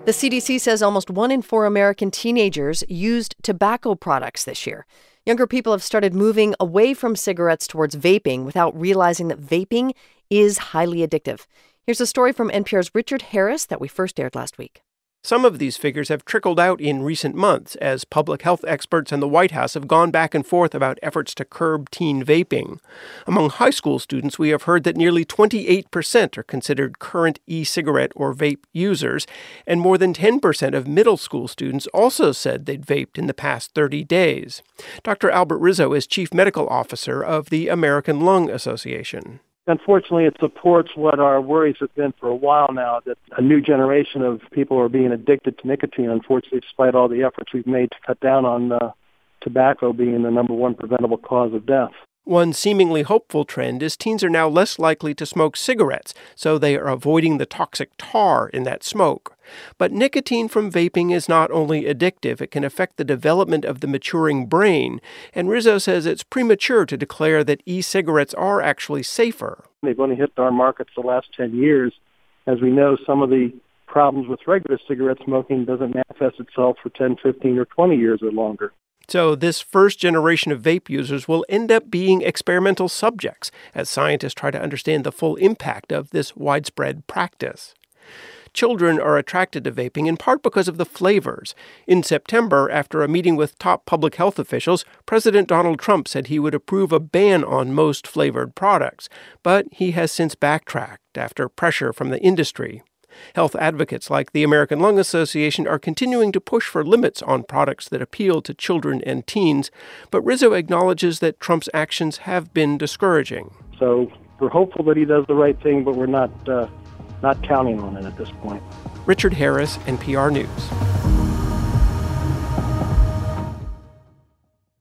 The CDC says almost 1 in 4 American teenagers used tobacco products this year. Younger people have started moving away from cigarettes towards vaping without realizing that vaping is highly addictive. Here's a story from NPR's Richard Harris that we first aired last week. Some of these figures have trickled out in recent months as public health experts and the White House have gone back and forth about efforts to curb teen vaping. Among high school students, we have heard that nearly 28% are considered current e-cigarette or vape users, and more than 10% of middle school students also said they'd vaped in the past 30 days. Dr. Albert Rizzo is Chief Medical Officer of the American Lung Association. Unfortunately, it supports what our worries have been for a while now, that a new generation of people are being addicted to nicotine, unfortunately, despite all the efforts we've made to cut down on tobacco being the number one preventable cause of death. One seemingly hopeful trend is teens are now less likely to smoke cigarettes, so they are avoiding the toxic tar in that smoke. But nicotine from vaping is not only addictive, it can affect the development of the maturing brain, and Rizzo says it's premature to declare that e-cigarettes are actually safer. They've only hit our markets the last 10 years. As we know, some of the problems with regular cigarette smoking doesn't manifest itself for 10, 15, or 20 years or longer. So this first generation of vape users will end up being experimental subjects as scientists try to understand the full impact of this widespread practice. Children are attracted to vaping in part because of the flavors. In September, after a meeting with top public health officials, President Donald Trump said he would approve a ban on most flavored products, but he has since backtracked after pressure from the industry. Health advocates like the American Lung Association are continuing to push for limits on products that appeal to children and teens, but Rizzo acknowledges that Trump's actions have been discouraging. So we're hopeful that he does the right thing, but we're not counting on it at this point. Richard Harris, NPR News.